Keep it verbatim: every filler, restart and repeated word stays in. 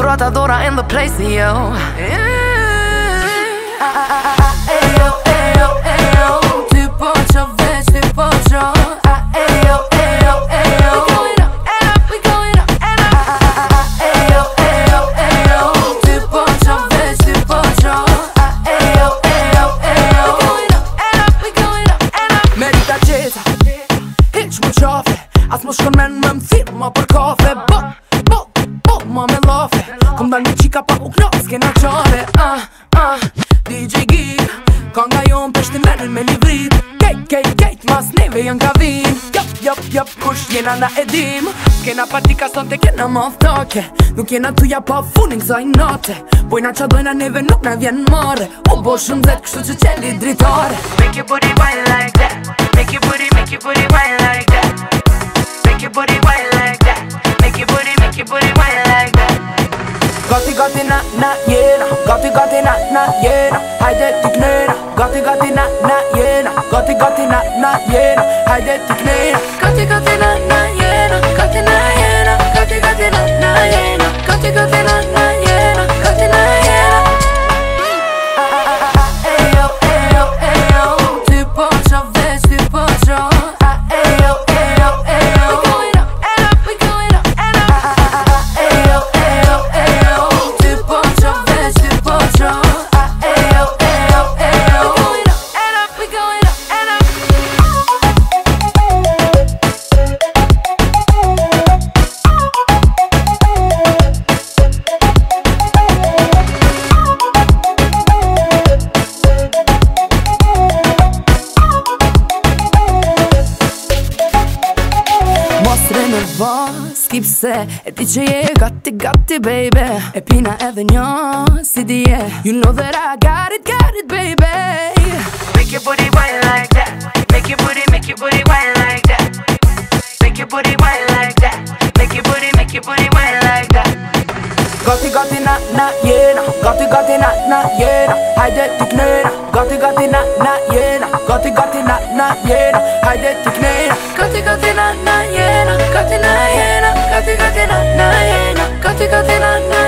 esploratadora in the place, yo. Yeah. Ajo, ajo, ajo, ty po qa veç, ty po qa. Ajo, ajo, ajo, we going up and up, we going up and up. Ajo, ajo, ajo, ty po qa veç, ty po qa. Ajo, ajo, ajo, we going up and up, we going up and up. Merita qeta, hiq mu qafe, as mu shkon men më m'thirë ma për kafe. Bo, bo, bo, ma me lafe, kom dal një qika pa u knas, kena qare. Ah, ah, D J Geek, ka nga jon peshti menin me livrit. Kejt, kejt, kejt, mas neve jën ka vin. Jop, jop, jop, kush jena na edim. Kena partika sonte, kena maftake. Nuk jena tuja pa funin kësaj nate. Pojna qa dojna neve nuk na vjen mare. U bo shumë zet, kështu që qeli dritare. Make your booty wine like that. Make your booty, make your booty wine like that. Make your booty wine like that. Make your booty, make your booty wine like that. Gati gati na na jena, gati gati na na jena, hajde t'i knena. Gati gati na na jena, gati gati na na jena, hajde t'i knena. Gati gati na na jena, gati na jena, gati gati na na jena, gati gati na na jena, gati na jena. Ajo, ajo, ajo, ty po qa veç, ty po qa. Ajo, ajo, ajo, we going up and up, we going up and up. Ajo, ajo, ajo, ty po qa veç, ty po qa. Ajo, ajo, ajo, we going up and up, we going up and up. Mos renervos, ki pse e ti që je gati gati baby. E pina edhe një si dje. You know that I got it, got it baby. Make your booty wine like that. Make your booty, make your booty wine like that. Make your booty wine like that. Make your booty, make your booty wine like that. Gati gati na na jena, gati gati na na jena, hajde t'i knena. Gati gati na na jena, gati gati na na jena, hajde t'i knena. Gati gati na na jena, gati na jena, gati gati na na jena, gati gati na na